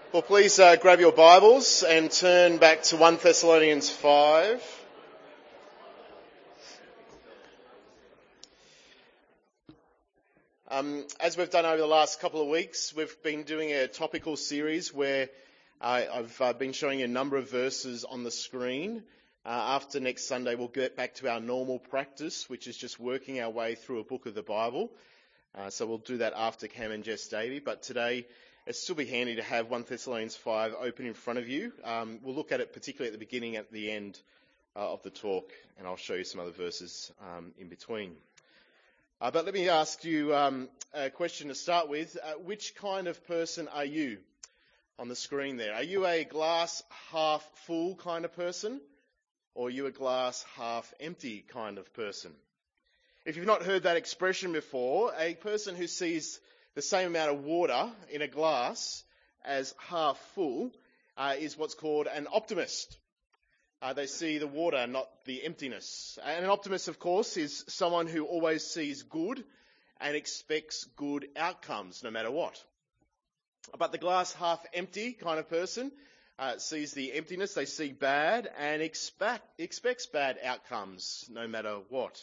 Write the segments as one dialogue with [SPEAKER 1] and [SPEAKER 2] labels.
[SPEAKER 1] Well, please grab your Bibles and turn back to 1 Thessalonians 5. As we've done over the last couple of weeks, we've been doing a topical series where I've been showing you a number of verses on the screen. After next Sunday, we'll get back to our normal practice, which is just working our way through a book of the Bible. So we'll do that after Cam and Jess Davey. But today, it'd still be handy to have 1 Thessalonians 5 open in front of you. We'll look at it particularly at the beginning, at the end of the talk, and I'll show you some other verses in between. But let me ask you a question to start with. Which kind of person are you on the screen there? Are you a glass half full kind of person, or are you a glass half empty kind of person? If you've not heard that expression before, a person who sees the same amount of water in a glass as half full is what's called an optimist. They see the water, not the emptiness. And an optimist, of course, is someone who always sees good and expects good outcomes, no matter what. But the glass half empty kind of person sees the emptiness, they see bad and expects bad outcomes, no matter what.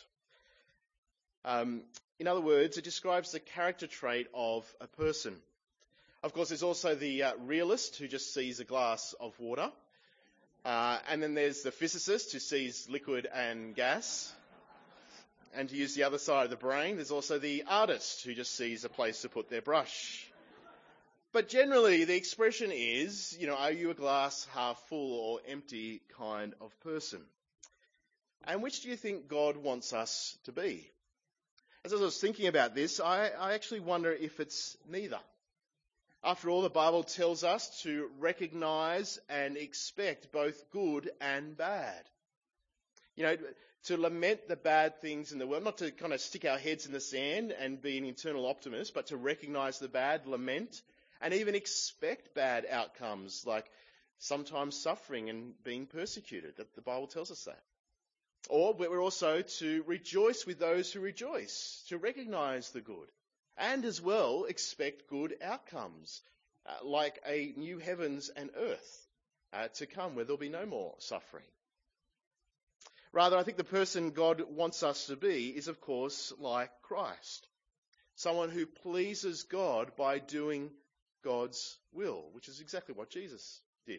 [SPEAKER 1] In other words, it describes the character trait of a person. Of course, there's also the realist who just sees a glass of water. And then there's the physicist who sees liquid and gas. And to use the other side of the brain, there's also the artist who just sees a place to put their brush. But generally, the expression is, are you a glass half full or empty kind of person? And which do you think God wants us to be? As I was thinking about this, I actually wonder if it's neither. After all, the Bible tells us to recognise and expect both good and bad. To lament the bad things in the world, not to kind of stick our heads in the sand and be an eternal optimist, but to recognise the bad, lament, and even expect bad outcomes, like sometimes suffering and being persecuted. That the Bible tells us that. Or we're also to rejoice with those who rejoice, to recognise the good, and as well expect good outcomes, like a new heavens and earth to come where there'll be no more suffering. Rather, I think the person God wants us to be is, of course, like Christ, someone who pleases God by doing God's will, which is exactly what Jesus did.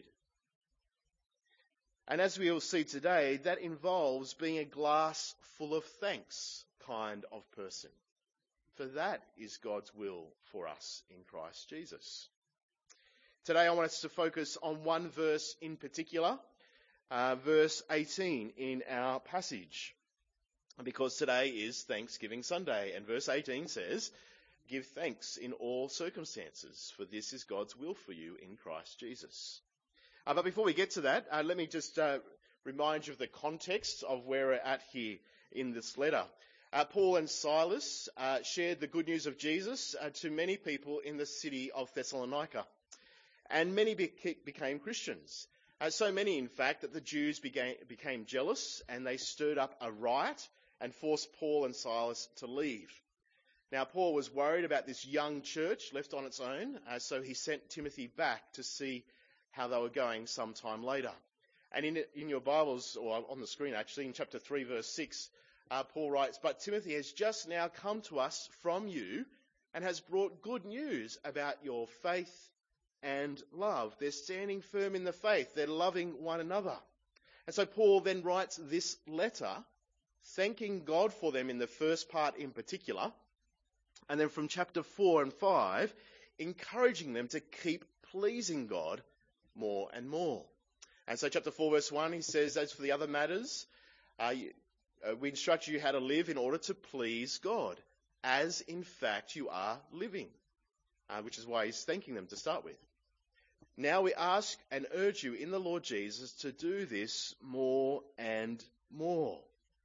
[SPEAKER 1] And as we will see today, that involves being a glass full of thanks kind of person. For that is God's will for us in Christ Jesus. Today I want us to focus on one verse in particular, verse 18 in our passage. Because today is Thanksgiving Sunday, and verse 18 says, "Give thanks in all circumstances, for this is God's will for you in Christ Jesus." But before we get to that, let me just remind you of the context of where we're at here in this letter. Paul and Silas shared the good news of Jesus to many people in the city of Thessalonica. And many became Christians. So many, in fact, that the Jews became jealous and they stirred up a riot and forced Paul and Silas to leave. Now, Paul was worried about this young church left on its own, so he sent Timothy back to see how they were going sometime later. And in your Bibles, or on the screen actually, in chapter 3, verse 6, Paul writes, "But Timothy has just now come to us from you and has brought good news about your faith and love." They're standing firm in the faith. They're loving one another. And so Paul then writes this letter, thanking God for them in the first part in particular, and then from chapter 4 and 5, encouraging them to keep pleasing God more and more. And so chapter 4 verse 1, he says, "As for the other matters, we instruct you how to live in order to please God, as in fact you are living," which is why he's thanking them to start with. "Now we ask and urge you in the Lord Jesus to do this more and more."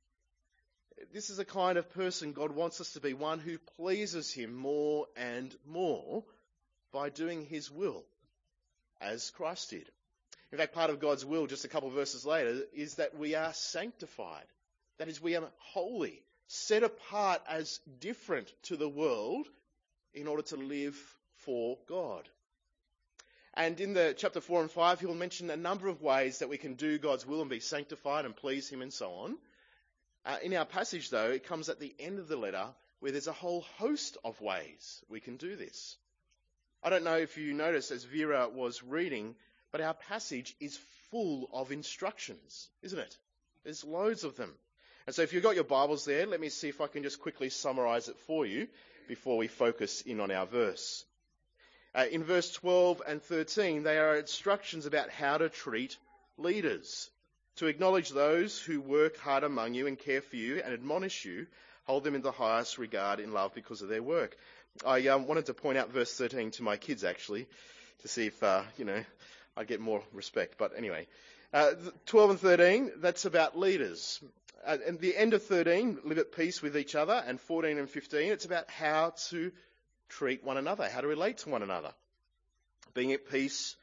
[SPEAKER 1] This is the kind of person God wants us to be, one who pleases him more and more by doing his will, as Christ did. In fact, part of God's will, just a couple of verses later, is that we are sanctified. That is, we are holy, set apart as different to the world in order to live for God. And in the chapter 4 and 5, he'll mention a number of ways that we can do God's will and be sanctified and please him and so on. In our passage, though, it comes at the end of the letter where there's a whole host of ways we can do this. I don't know if you noticed as Vera was reading, but our passage is full of instructions, isn't it? There's loads of them. And so if you've got your Bibles there, let me see if I can just quickly summarize it for you before we focus in on our verse. In verse 12 and 13, they are instructions about how to treat leaders, to acknowledge those who work hard among you and care for you and admonish you, hold them in the highest regard in love because of their work. I wanted to point out verse 13 to my kids, actually, to see if, I'd get more respect. But anyway, 12 and 13, that's about leaders. And the end of 13, live at peace with each other. And 14 and 15, it's about how to treat one another, how to relate to one another. Being at peace,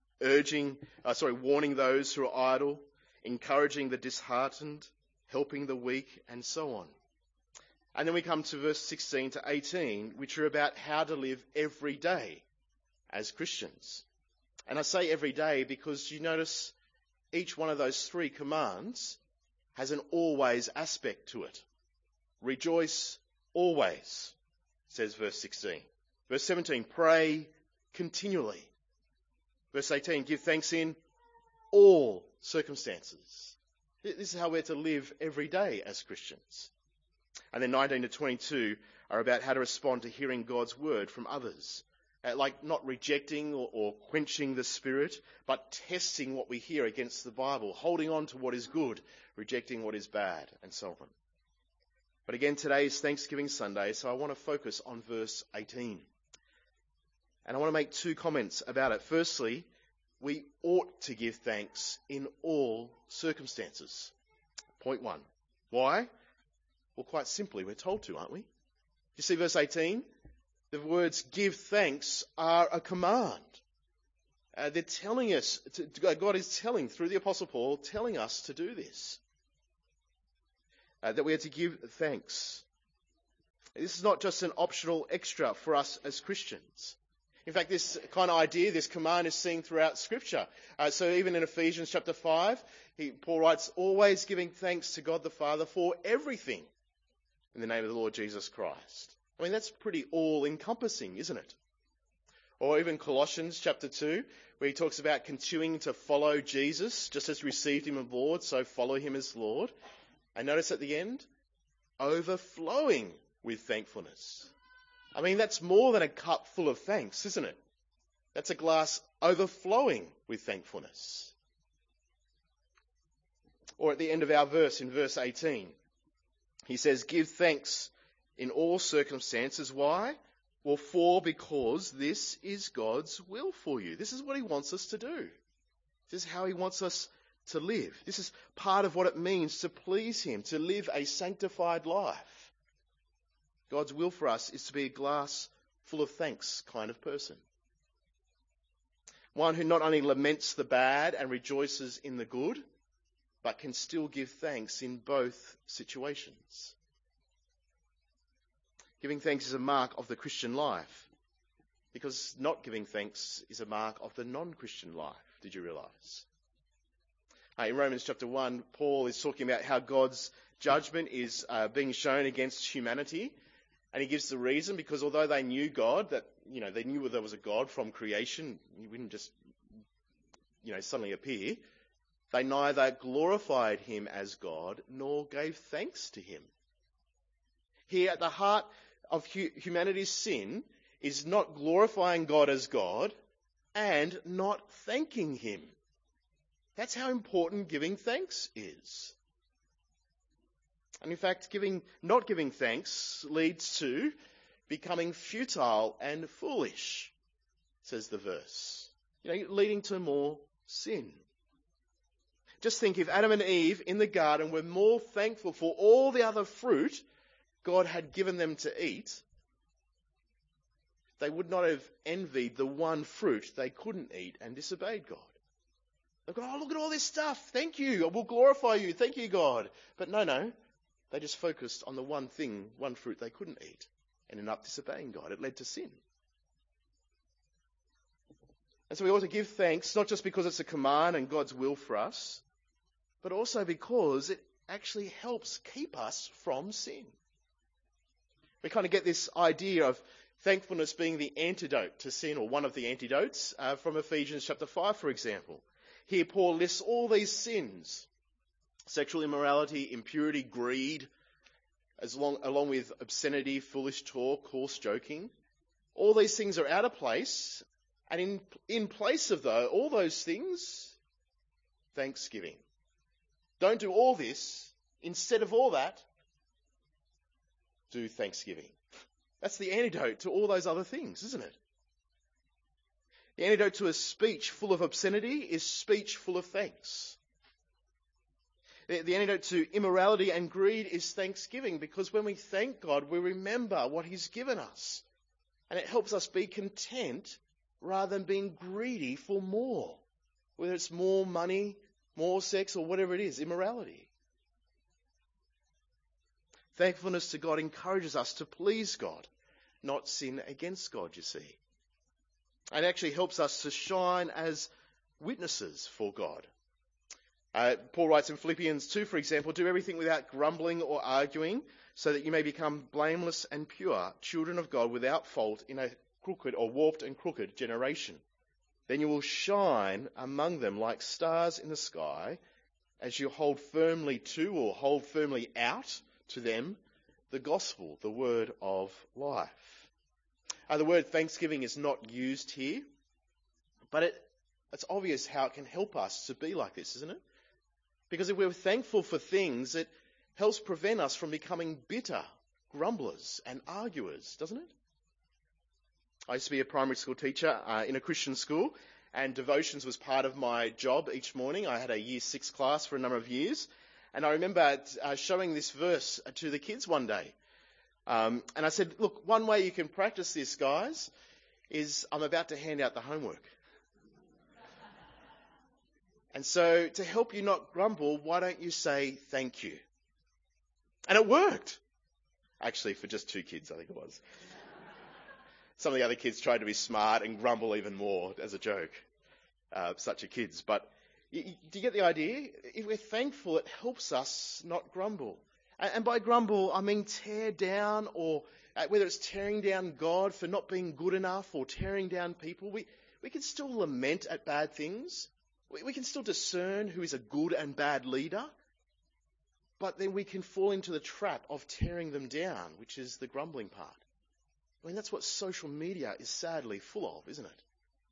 [SPEAKER 1] warning those who are idle, encouraging the disheartened, helping the weak, and so on. And then we come to verse 16 to 18, which are about how to live every day as Christians. And I say every day because you notice each one of those three commands has an always aspect to it. Rejoice always, says verse 16. Verse 17, pray continually. Verse 18, give thanks in all circumstances. This is how we're to live every day as Christians. And then 19 to 22 are about how to respond to hearing God's word from others. Like not rejecting or quenching the Spirit, but testing what we hear against the Bible, holding on to what is good, rejecting what is bad, and so on. But again, today is Thanksgiving Sunday, so I want to focus on verse 18. And I want to make two comments about it. Firstly, we ought to give thanks in all circumstances. Point one. Why? Well, quite simply, we're told to, aren't we? You see verse 18? The words give thanks are a command. They're telling us, God is telling, through the Apostle Paul, telling us to do this. That we are to give thanks. This is not just an optional extra for us as Christians. In fact, this kind of idea, this command is seen throughout Scripture. So even in Ephesians chapter 5, Paul writes, always giving thanks to God the Father for everything in the name of the Lord Jesus Christ. I mean, that's pretty all-encompassing, isn't it? Or even Colossians chapter 2, where he talks about continuing to follow Jesus, just as received him as Lord, so follow him as Lord. And notice at the end, overflowing with thankfulness. I mean, that's more than a cup full of thanks, isn't it? That's a glass overflowing with thankfulness. Or at the end of our verse, in verse 18, he says, give thanks in all circumstances. Why? Well, because this is God's will for you. This is what he wants us to do. This is how he wants us to live. This is part of what it means to please him, to live a sanctified life. God's will for us is to be a glass full of thanks kind of person. One who not only laments the bad and rejoices in the good, but can still give thanks in both situations. Giving thanks is a mark of the Christian life, because not giving thanks is a mark of the non-Christian life. Did you realise? In Romans chapter 1, Paul is talking about how God's judgment is being shown against humanity. And he gives the reason, because although they knew God, that, they knew there was a God from creation, he wouldn't just, suddenly appear. They neither glorified him as God nor gave thanks to him. Here at the heart of humanity's sin is not glorifying God as God and not thanking him. That's how important giving thanks is. And in fact, not giving thanks leads to becoming futile and foolish, says the verse. Leading to more sin. Just think if Adam and Eve in the garden were more thankful for all the other fruit God had given them to eat, they would not have envied the one fruit they couldn't eat and disobeyed God. They've gone, look at all this stuff. Thank you. We'll glorify you. Thank you, God. But no. They just focused on the one fruit they couldn't eat and ended up disobeying God. It led to sin. And so we ought to give thanks, not just because it's a command and God's will for us, but also because it actually helps keep us from sin. We kind of get this idea of thankfulness being the antidote to sin, or one of the antidotes, from Ephesians chapter 5, for example. Here Paul lists all these sins: sexual immorality, impurity, greed, along with obscenity, foolish talk, coarse joking. All these things are out of place, and in place of all those things, thanksgiving. Don't do all this. Instead of all that, do thanksgiving. That's the antidote to all those other things, isn't it? The antidote to a speech full of obscenity is speech full of thanks. The antidote to immorality and greed is thanksgiving, because when we thank God, we remember what He's given us. And it helps us be content rather than being greedy for more. Whether it's more money, more sex, or whatever it is, immorality. Thankfulness to God encourages us to please God, not sin against God, you see. And it actually helps us to shine as witnesses for God. Paul writes in Philippians 2, for example, do everything without grumbling or arguing, so that you may become blameless and pure, children of God without fault in a crooked or warped and crooked generation. Then you will shine among them like stars in the sky, as you hold firmly to, or hold firmly out to them, the gospel, the word of life. The word thanksgiving is not used here, but it's obvious how it can help us to be like this, isn't it? Because if we're thankful for things, it helps prevent us from becoming bitter, grumblers and arguers, doesn't it? I used to be a primary school teacher in a Christian school, and devotions was part of my job each morning. I had a year 6 class for a number of years, and I remember showing this verse to the kids one day. And I said, look, one way you can practice this, guys, is I'm about to hand out the homework. And so to help you not grumble, why don't you say thank you? And it worked. Actually, for just 2 kids, I think it was. Some of the other kids tried to be smart and grumble even more as a joke. Such are kids. But do you get the idea? If we're thankful, it helps us not grumble. And by grumble, I mean tear down, or whether it's tearing down God for not being good enough, or tearing down people. We can still lament at bad things. We can still discern who is a good and bad leader. But then we can fall into the trap of tearing them down, which is the grumbling part. I mean, that's what social media is sadly full of, isn't it?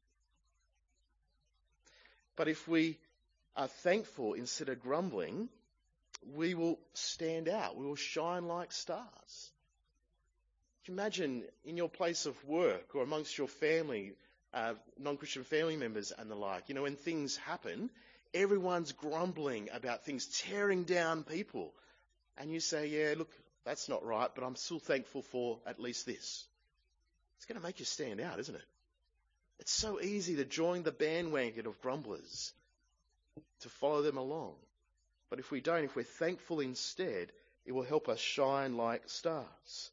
[SPEAKER 1] But if we are thankful instead of grumbling, we will stand out. We will shine like stars. Can you imagine in your place of work or amongst your family, non-Christian family members and the like, when things happen, everyone's grumbling about things, tearing down people. And you say, yeah, look, that's not right, but I'm still thankful for at least this. It's going to make you stand out, isn't it? It's so easy to join the bandwagon of grumblers, to follow them along. But if we don't, if we're thankful instead, it will help us shine like stars.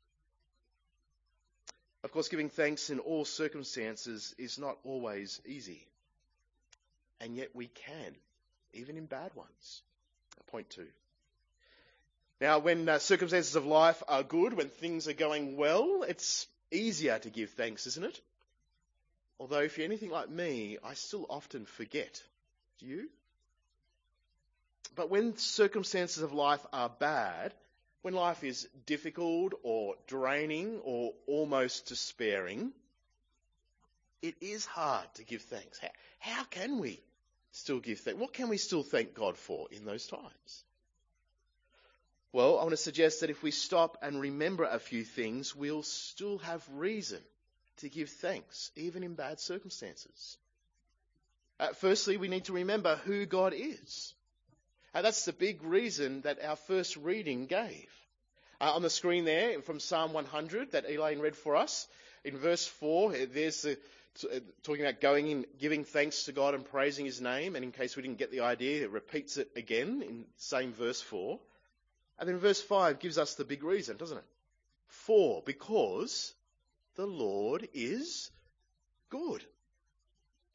[SPEAKER 1] Of course, giving thanks in all circumstances is not always easy. And yet we can, even in bad ones. Point 2. Now, when circumstances of life are good, when things are going well, it's easier to give thanks, isn't it? Although if you're anything like me, I still often forget. Do you? But when circumstances of life are bad, when life is difficult or draining or almost despairing, it is hard to give thanks. How can we still give thanks? What can we still thank God for in those times? Well, I want to suggest that if we stop and remember a few things, we'll still have reason to give thanks, even in bad circumstances. Firstly, we need to remember who God is. That's the big reason that our first reading gave. On the screen there, from Psalm 100 that Elaine read for us, in verse 4, there's talking about going in, giving thanks to God and praising His name. And in case we didn't get the idea, it repeats it again in same verse 4. And then verse 5 gives us the big reason, doesn't it? Because the Lord is good.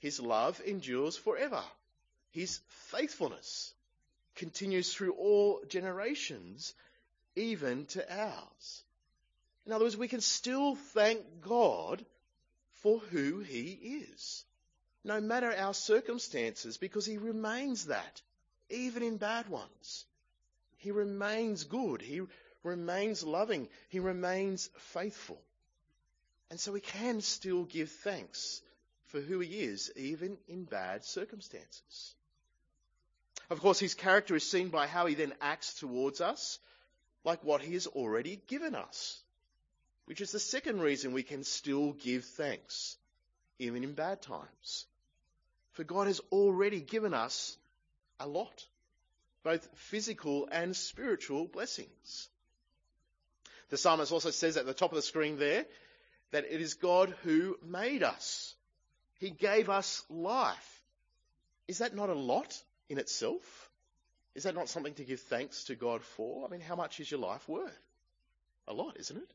[SPEAKER 1] His love endures forever. His faithfulness continues through all generations, even to ours. In other words, we can still thank God for who he is, no matter our circumstances, because he remains that, even in bad ones. He remains good. He remains loving. He remains faithful. And so we can still give thanks for who he is, even in bad circumstances. Of course, his character is seen by how he then acts towards us, like what he has already given us, which is the second reason we can still give thanks, even in bad times. For God has already given us a lot, both physical and spiritual blessings. The psalmist also says at the top of the screen there that it is God who made us. He gave us life. Is that not a lot in itself? Is that not something to give thanks to God for? I mean, how much is your life worth? A lot, isn't it?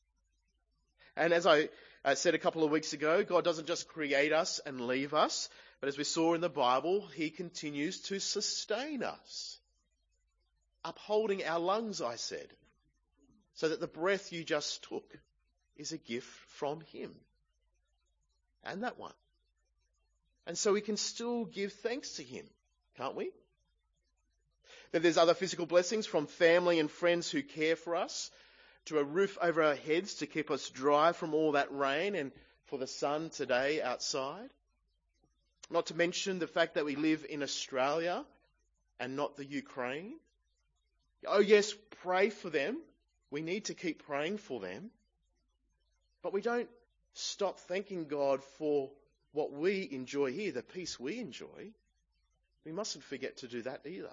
[SPEAKER 1] And as I said a couple of weeks ago, God doesn't just create us and leave us, but as we saw in the Bible, he continues to sustain us. Upholding our lungs, I said, so that the breath you just took is a gift from him. And that one. And so we can still give thanks to him, can't we? Then there's other physical blessings from family and friends who care for us, to a roof over our heads to keep us dry from all that rain and for the sun today outside. Not to mention the fact that we live in Australia and not the Ukraine. Oh yes, pray for them. We need to keep praying for them. But we don't stop thanking God for what we enjoy here, the peace we enjoy. We mustn't forget to do that either.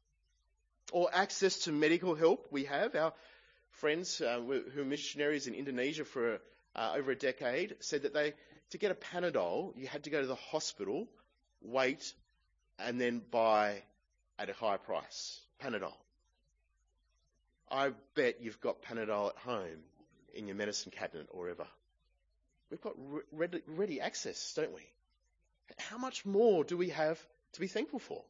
[SPEAKER 1] Or access to medical help we have. Our friends who are missionaries in Indonesia for over a decade said that to get a Panadol, you had to go to the hospital, wait, and then buy at a high price. Panadol. I bet you've got Panadol at home in your medicine cabinet or wherever. We've got ready access, don't we? How much more do we have to be thankful for?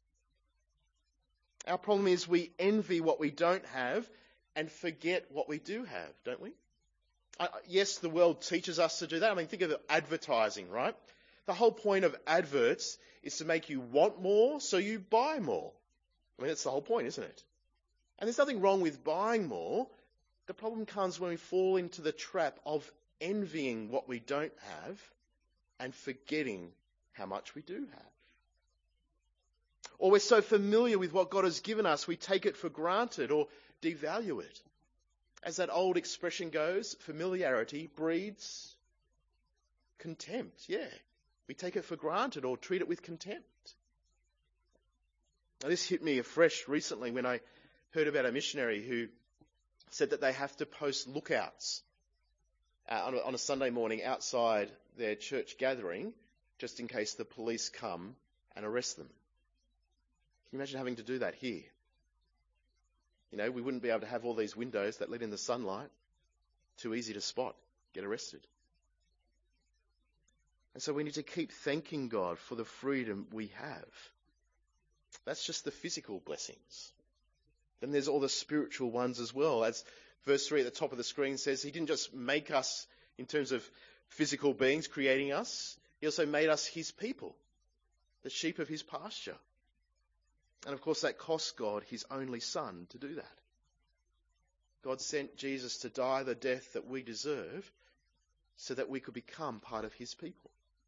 [SPEAKER 1] Our problem is we envy what we don't have and forget what we do have, don't we? Yes, the world teaches us to do that. I mean, think of advertising, right? The whole point of adverts is to make you want more, so you buy more. I mean, that's the whole point, isn't it? And there's nothing wrong with buying more. The problem comes when we fall into the trap of envying what we don't have and forgetting how much we do have. Or we're so familiar with what God has given us, we take it for granted or devalue it. As that old expression goes, familiarity breeds contempt. Yeah, we take it for granted or treat it with contempt. Now, this hit me afresh recently when I heard about a missionary who said that they have to post lookouts on a Sunday morning outside their church gathering just in case the police come and arrest them. Can you imagine having to do that here? You know, we wouldn't be able to have all these windows that let in the sunlight. Too easy to spot, get arrested. And so we need to keep thanking God for the freedom we have. That's just the physical blessings. Then there's all the spiritual ones as well. As verse 3 at the top of the screen says, he didn't just make us in terms of physical beings, creating us. He also made us his people, the sheep of his pasture. And of course that cost God his only son to do that. God sent Jesus to die the death that we deserve so that we could become part of his people,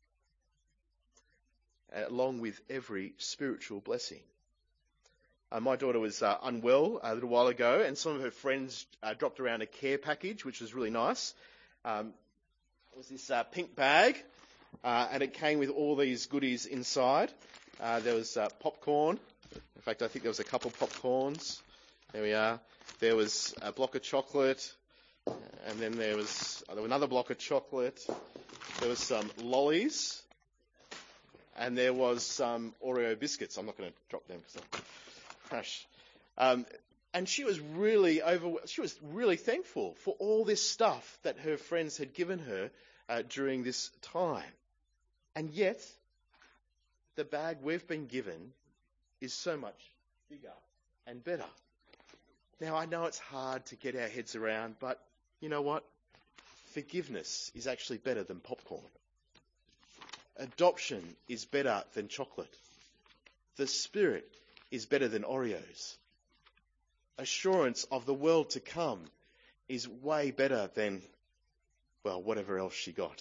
[SPEAKER 1] along with every spiritual blessing. My daughter was unwell a little while ago, and some of her friends dropped around a care package, which was really nice. It was this pink bag, and it came with all these goodies inside. There was popcorn. In fact, I think there was a couple of popcorns. There we are. There was a block of chocolate, and then there was another block of chocolate. There was some lollies, and there was some Oreo biscuits. I'm not going to drop them because they'll crash. And she was really thankful for all this stuff that her friends had given her during this time. And yet, the bag we've been given is so much bigger and better. Now, I know it's hard to get our heads around, but you know what? Forgiveness is actually better than popcorn. Adoption is better than chocolate. The Spirit is better than Oreos. Assurance of the world to come is way better than, well, whatever else she got.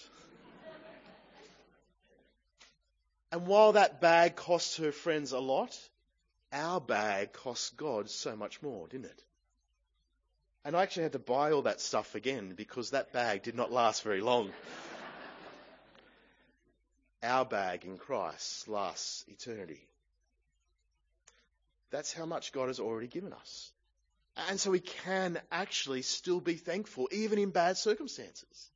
[SPEAKER 1] And while that bag cost her friends a lot, our bag cost God so much more, didn't it? And I actually had to buy all that stuff again because that bag did not last very long. Our bag in Christ lasts eternity. That's how much God has already given us. And so we can actually still be thankful, even in bad circumstances.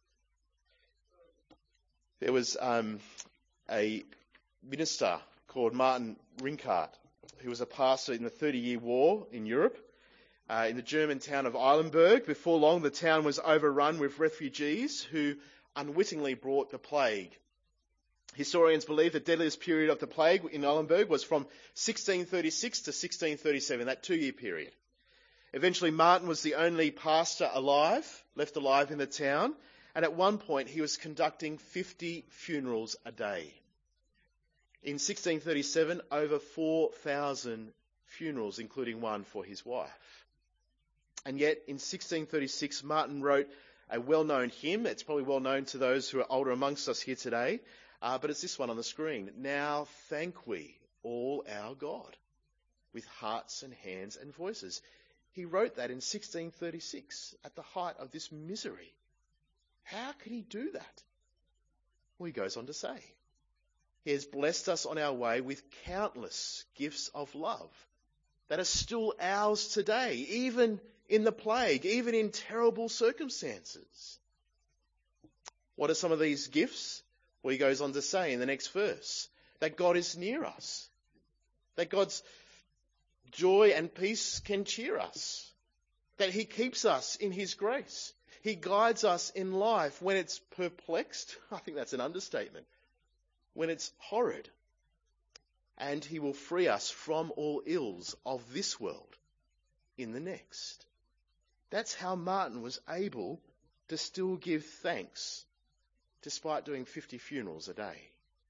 [SPEAKER 1] There was a minister called Martin Rinkart, who was a pastor in the 30-Year War in Europe, in the German town of Eilenberg. Before long, the town was overrun with refugees who unwittingly brought the plague. Historians believe the deadliest period of the plague in Eilenberg was from 1636 to 1637, that 2-year period. Eventually, Martin was the only pastor left alive in the town, and at one point he was conducting 50 funerals a day. In 1637, over 4,000 funerals, including one for his wife. And yet, in 1636, Martin wrote a well-known hymn. It's probably well known to those who are older amongst us here today, but it's this one on the screen. Now thank we all our God with hearts and hands and voices. He wrote that in 1636 at the height of this misery. How could he do that? Well, he goes on to say, He has blessed us on our way with countless gifts of love that are still ours today, even in the plague, even in terrible circumstances. What are some of these gifts? Well, he goes on to say in the next verse that God is near us, that God's joy and peace can cheer us, that he keeps us in his grace. He guides us in life when it's perplexed. I think that's an understatement. When it's horrid. And he will free us from all ills of this world in the next. That's how Martin was able to still give thanks despite doing 50 funerals a day.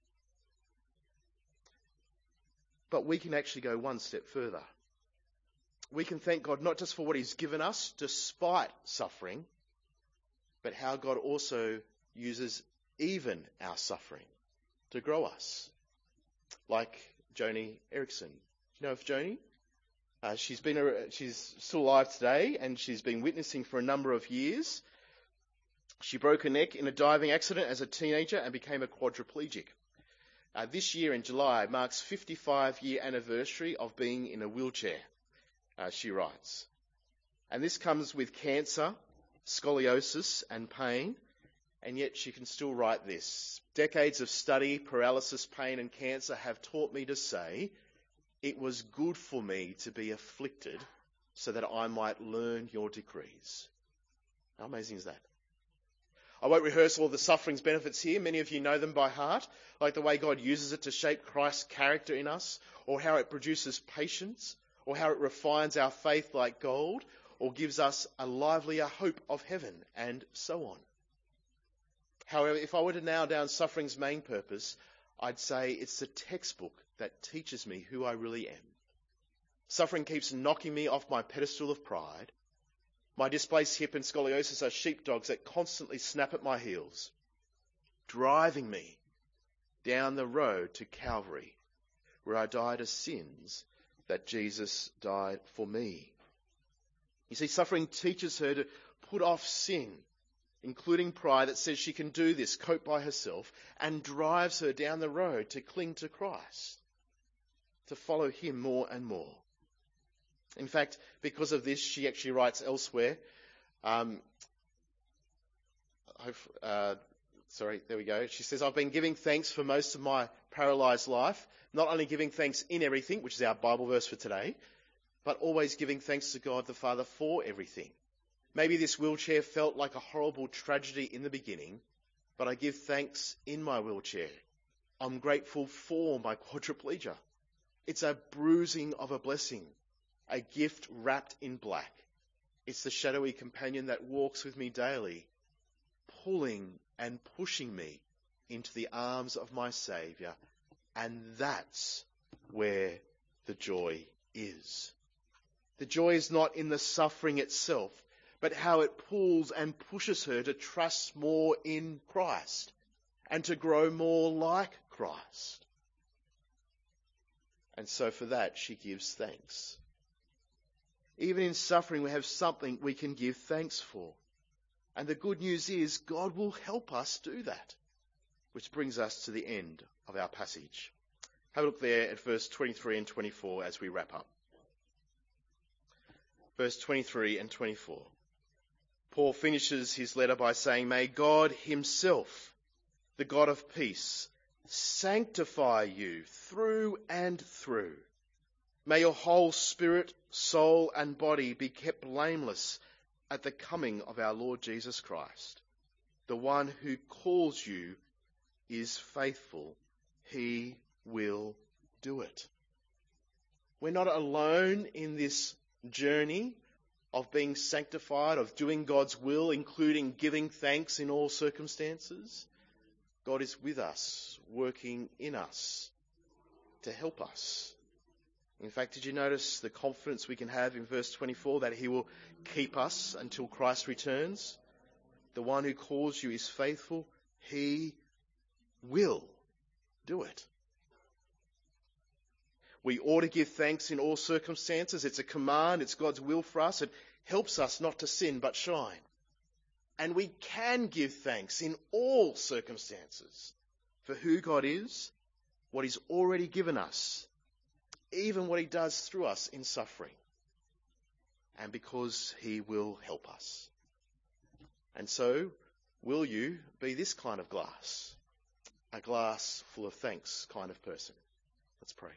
[SPEAKER 1] But we can actually go one step further. We can thank God not just for what he's given us despite suffering, but how God also uses even our suffering to grow us. Like Joni Erickson. Do you know of Joni? She's still alive today, and she's been witnessing for a number of years. She broke her neck in a diving accident as a teenager and became a quadriplegic. This year in July marks 55-year anniversary of being in a wheelchair, she writes. And this comes with cancer, scoliosis and pain, and yet she can still write this. Decades of study, paralysis, pain and cancer have taught me to say, it was good for me to be afflicted so that I might learn your decrees. How amazing is that? I won't rehearse all the suffering's benefits here. Many of you know them by heart, like the way God uses it to shape Christ's character in us, or how it produces patience, or how it refines our faith like gold, or gives us a livelier hope of heaven, and so on. However, if I were to nail down suffering's main purpose, I'd say it's the textbook that teaches me who I really am. Suffering keeps knocking me off my pedestal of pride. My displaced hip and scoliosis are sheepdogs that constantly snap at my heels, driving me down the road to Calvary, where I die to sins that Jesus died for me. You see, suffering teaches her to put off sin, including pride that says she can do this, cope by herself, and drives her down the road to cling to Christ, to follow him more and more. In fact, because of this, she actually writes elsewhere, She says, I've been giving thanks for most of my paralysed life, not only giving thanks in everything, which is our Bible verse for today, but always giving thanks to God the Father for everything. Maybe this wheelchair felt like a horrible tragedy in the beginning, but I give thanks in my wheelchair. I'm grateful for my quadriplegia. It's a bruising of a blessing, a gift wrapped in black. It's the shadowy companion that walks with me daily, pulling and pushing me into the arms of my Saviour. And that's where the joy is. The joy is not in the suffering itself, but how it pulls and pushes her to trust more in Christ and to grow more like Christ. And so for that, she gives thanks. Even in suffering, we have something we can give thanks for. And the good news is God will help us do that. Which brings us to the end of our passage. Have a look there at verse 23 and 24 as we wrap up. Verse 23 and 24. Paul finishes his letter by saying, "May God himself, the God of peace, sanctify you through and through. May your whole spirit, soul and body be kept blameless at the coming of our Lord Jesus Christ. The one who calls you is faithful. He will do it." We're not alone in this journey of being sanctified, of doing God's will, including giving thanks in all circumstances. God is with us, working in us to help us. In fact, did you notice the confidence we can have in verse 24 that he will keep us until Christ returns? The one who calls you is faithful. He will do it. We ought to give thanks in all circumstances. It's a command. It's God's will for us. It helps us not to sin but shine. And we can give thanks in all circumstances for who God is, what he's already given us, even what he does through us in suffering, and because he will help us. And so, will you be this kind of glass? A glass full of thanks kind of person? Let's pray.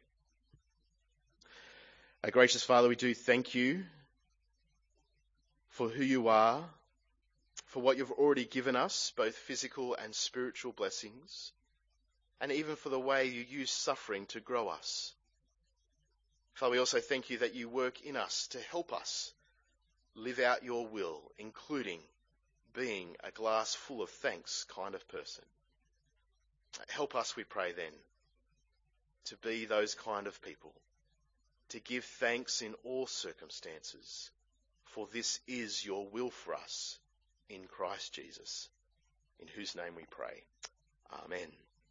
[SPEAKER 1] Our gracious Father, we do thank you for who you are, for what you've already given us, both physical and spiritual blessings, and even for the way you use suffering to grow us. Father, we also thank you that you work in us to help us live out your will, including being a glass full of thanks kind of person. Help us, we pray then, to be those kind of people, to give thanks in all circumstances, for this is your will for us in Christ Jesus, in whose name we pray. Amen.